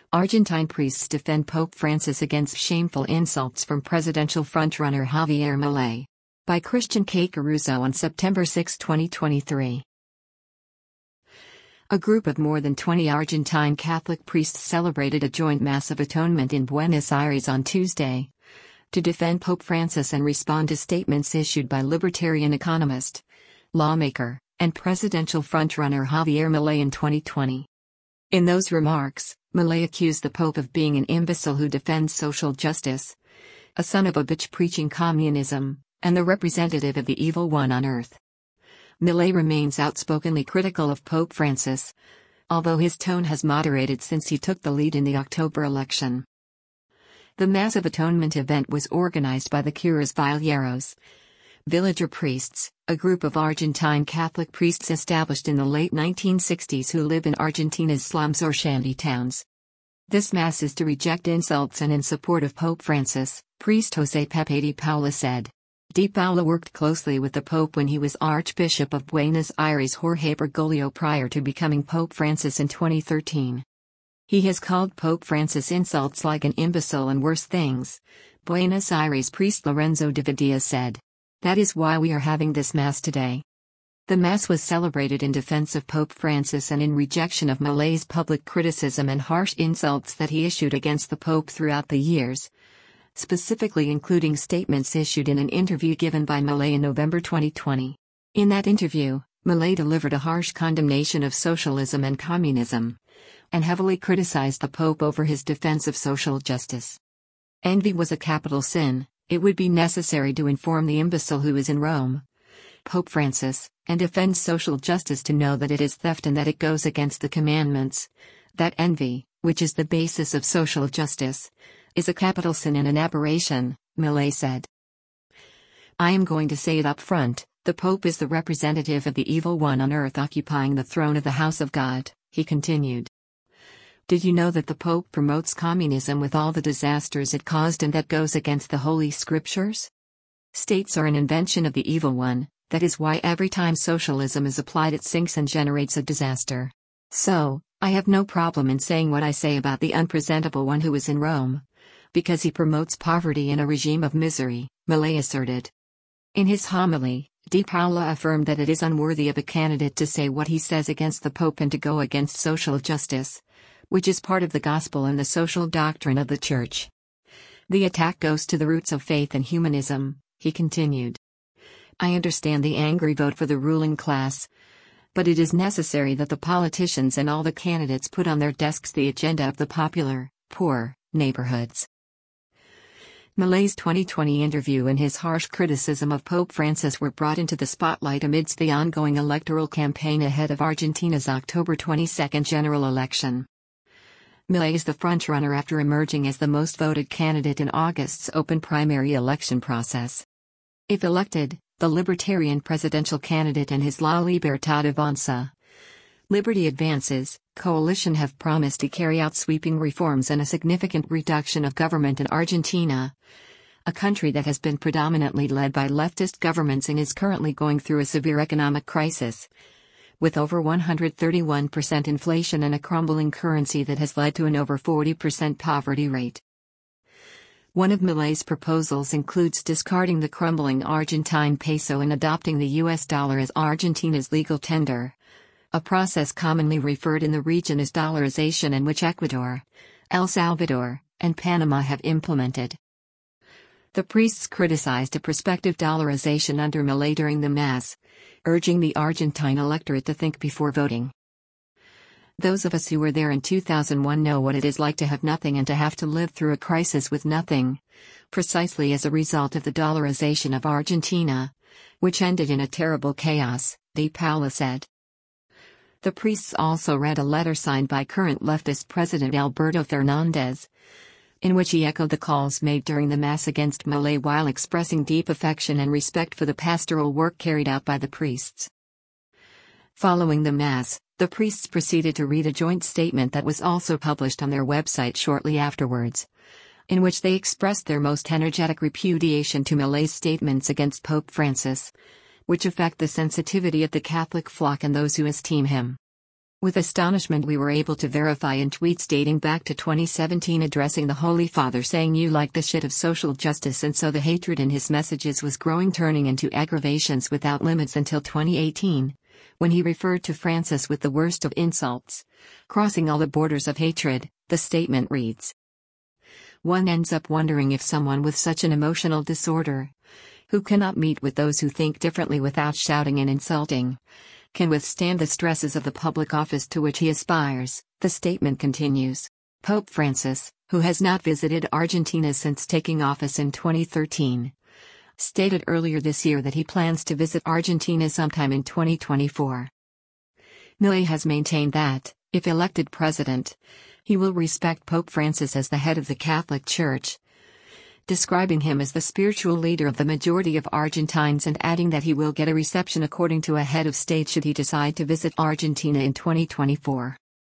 Argentine priests defend Pope Francis against shameful insults from presidential frontrunner Javier Milei. By Christian K. Caruso on September 6, 2023. A group of more than 20 Argentine Catholic priests celebrated a joint Mass of Atonement in Buenos Aires on Tuesday to defend Pope Francis and respond to statements issued by libertarian economist, lawmaker, and presidential frontrunner Javier Milei in 2020. In those remarks, Milei accused the Pope of being an imbecile who defends social justice, a son of a bitch preaching communism, and the representative of the evil one on earth. Milei remains outspokenly critical of Pope Francis, although his tone has moderated since he took the lead in the October election. The Mass of Atonement event was organized by the Curas Villeros, villager priests, a group of Argentine Catholic priests established in the late 1960s who live in Argentina's slums or shanty towns. This Mass is to reject insults and in support of Pope Francis, priest José Pepe de Paula said. De Paula worked closely with the Pope when he was Archbishop of Buenos Aires Jorge Bergoglio prior to becoming Pope Francis in 2013. He has called Pope Francis insults like an imbecile and worse things, Buenos Aires priest Lorenzo de Vidia said. That is why we are having this Mass today. The Mass was celebrated in defense of Pope Francis and in rejection of Milei's public criticism and harsh insults that he issued against the Pope throughout the years, specifically including statements issued in an interview given by Milei in November 2020. In that interview, Milei delivered a harsh condemnation of socialism and communism, and heavily criticized the Pope over his defense of social justice. Envy was a capital sin. It would be necessary to inform the imbecile who is in Rome, Pope Francis, and defends social justice to know that it is theft and that it goes against the commandments, that envy, which is the basis of social justice, is a capital sin and an aberration, Milei said. I am going to say it up front, the Pope is the representative of the evil one on earth occupying the throne of the house of God, he continued. Did you know that the Pope promotes communism with all the disasters it caused and that goes against the Holy Scriptures? States are an invention of the evil one, that is why every time socialism is applied it sinks and generates a disaster. So, I have no problem in saying what I say about the unpresentable one who is in Rome, because he promotes poverty in a regime of misery, Milei asserted. In his homily, De Paula affirmed that it is unworthy of a candidate to say what he says against the Pope and to go against social justice, which is part of the gospel and the social doctrine of the Church. The attack goes to the roots of faith and humanism, he continued. I understand the angry vote for the ruling class, but it is necessary that the politicians and all the candidates put on their desks the agenda of the popular, poor, neighborhoods. Milei's 2020 interview and his harsh criticism of Pope Francis were brought into the spotlight amidst the ongoing electoral campaign ahead of Argentina's October 22 general election. Milei is the frontrunner after emerging as the most voted candidate in August's open primary election process. If elected, the Libertarian presidential candidate and his La Libertad Avanza, Liberty Advances, coalition have promised to carry out sweeping reforms and a significant reduction of government in Argentina, a country that has been predominantly led by leftist governments and is currently going through a severe economic crisis, with over 131% inflation and a crumbling currency that has led to an over 40% poverty rate. One of Milei's proposals includes discarding the crumbling Argentine peso and adopting the US dollar as Argentina's legal tender, a process commonly referred in the region as dollarization and which Ecuador, El Salvador, and Panama have implemented. The priests criticized a prospective dollarization under Milei during the Mass, urging the Argentine electorate to think before voting. Those of us who were there in 2001 know what it is like to have nothing and to have to live through a crisis with nothing, precisely as a result of the dollarization of Argentina, which ended in a terrible chaos, De Paula said. The priests also read a letter signed by current leftist President Alberto Fernandez, in which he echoed the calls made during the Mass against Milei while expressing deep affection and respect for the pastoral work carried out by the priests. Following the Mass, the priests proceeded to read a joint statement that was also published on their website shortly afterwards, in which they expressed their most energetic repudiation to Milei's statements against Pope Francis, which affect the sensitivity of the Catholic flock and those who esteem him. With astonishment, we were able to verify in tweets dating back to 2017 addressing the Holy Father saying you like the shit of social justice, and so the hatred in his messages was growing, turning into aggravations without limits until 2018, when he referred to Francis with the worst of insults, crossing all the borders of hatred. The statement reads. One ends up wondering if someone with such an emotional disorder, who cannot meet with those who think differently without shouting and insulting, can withstand the stresses of the public office to which he aspires. The statement continues. Pope Francis, who has not visited Argentina since taking office in 2013, stated earlier this year that he plans to visit Argentina sometime in 2024. Milei has maintained that, if elected president, he will respect Pope Francis as the head of the Catholic Church, describing him as the spiritual leader of the majority of Argentines and adding that he will get a reception according to a head of state should he decide to visit Argentina in 2024.